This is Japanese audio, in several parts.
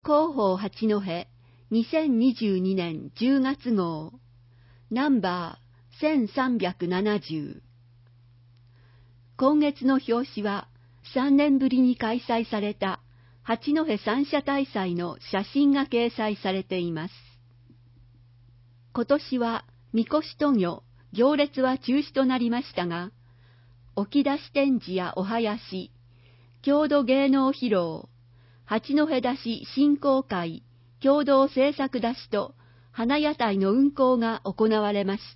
広報八戸2022年10月号ナンバー1370。今月の表紙は3年ぶりに開催された八戸三社大祭の写真が掲載されています。今年はみこし渡御、行列は中止となりましたが、置き出し展示やお囃子、郷土芸能披露、八戸出し振興会、共同制作出しと花屋台の運行が行われました。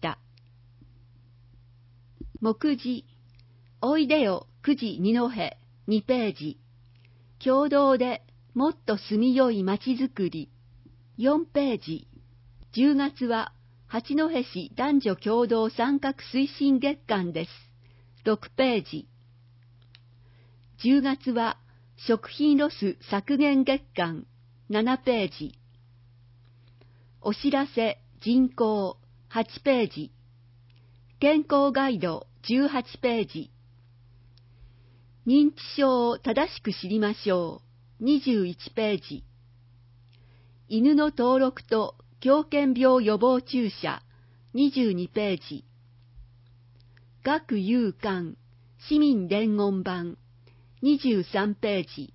目次、おいでよ9時二戸2ページ、共同でもっと住みよいまちづくり4ページ、10月は八戸市男女共同参画推進月間です。6ページ。10月は食品ロス削減月間7ページ。お知らせ人口8ページ。健康ガイド18ページ。認知症を正しく知りましょう21ページ。犬の登録と狂犬病予防注射22ページ。学有館市民伝言版23ページ。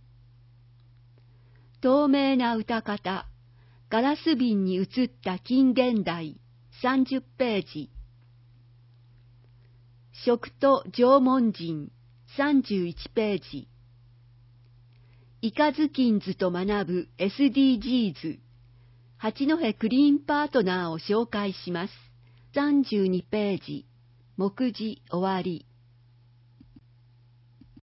透明な歌方ガラス瓶に映った近現代30ページ。食と縄文人31ページ。イカズキンズと学ぶ SDGs 八戸クリーンパートナーを紹介します。32ページ。目次終わり。